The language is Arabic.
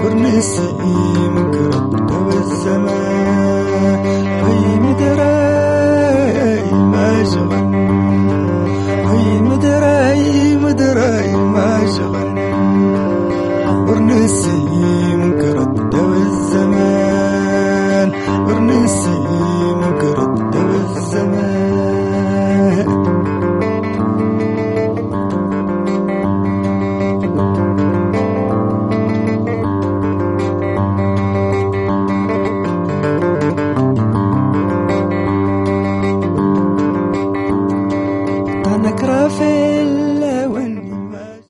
ورنسي منكرب دوا الزمان هي مدراي ما شغل هي مدراي ما شغل